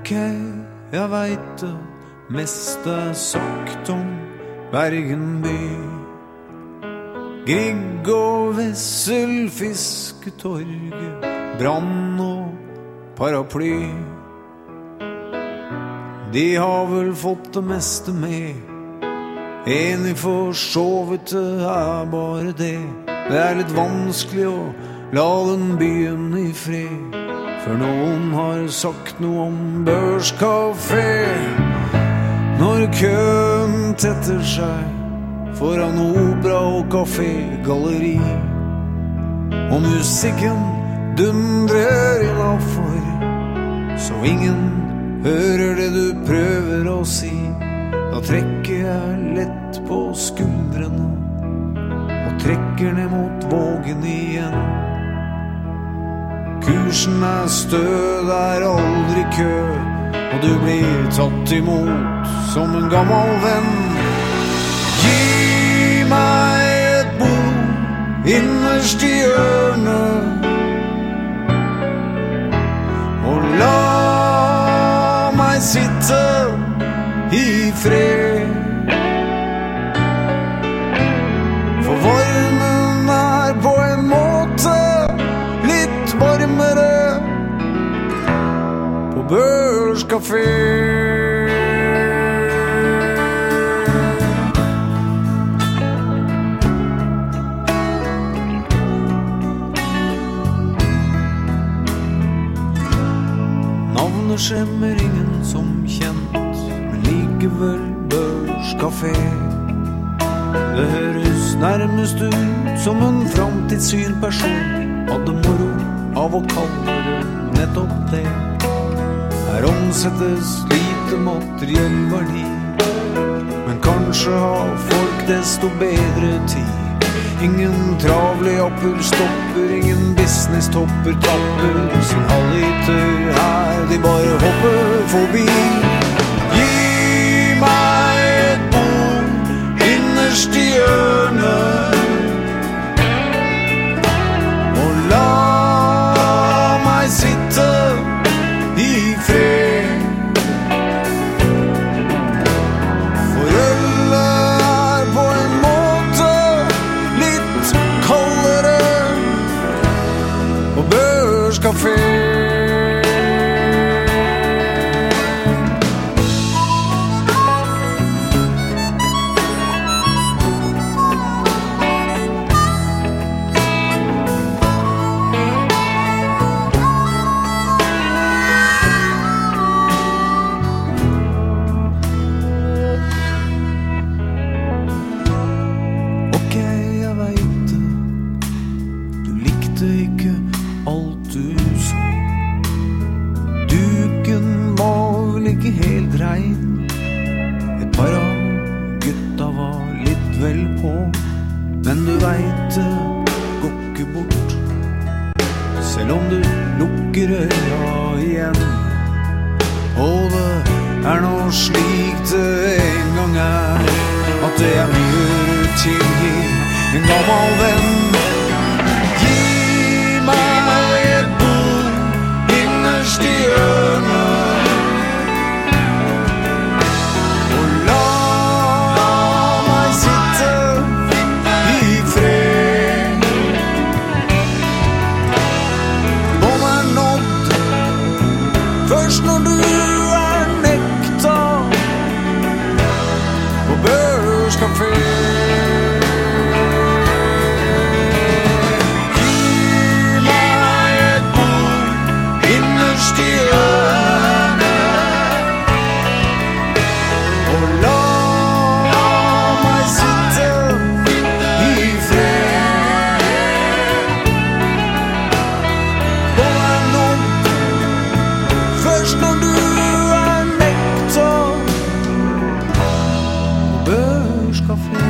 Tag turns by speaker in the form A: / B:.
A: Ok, jeg vet det meste sagt om Bergen by. Grieg og Vessel, Fisketorget, brann og paraply. De har vel fått det meste med. Enig for så vidt det bare det. Det litt vanskelig å la den byen i fred. For noen har sagt noe om børskafé. Når køen tetter seg foran opera og kafé, galleri, og musikken dundrer innenfor, så ingen hører det du prøver å si, da trekker jeg lett på skuldrene og trekker ned mot vågen igjen. Kursen stø, det aldri kø, og du blir tatt imot som en gammel venn. Gi meg et bord innerst i hjørnet, og la meg sitte i fred. For varmen på en måte litt varmere på børskafé. Navnet skjemmer ingen som kjent, men likevel børskafé. Det høres nærmest ut som en framtidssyn person hadde moro av å kalle det nettopp det. Her omsettes lite materiell verdi, men kanskje har folk desto bedre tid. Ingen travle appelstopper, ingen business-topper tapper sin halvliter her, de bare hopper forbi. Gi meg et bord innerst i hjørnet, og la meg sitte i fred. For ølet på en måte litt kaldere på børskafé. Men du vet det går ikke bort, selv om du lukker øya igjen. Og det noe slik det en gang at det mye tilgi en gammel venn. Gi meg et bord innerst i hjørnet, og la meg sitte i fred. Bånd nådd først når du nekta på børskafé. Gi meg et bord innerst i hjørnet, og la meg sitte i fred. Bånd nådd først når du nekta på børskafé.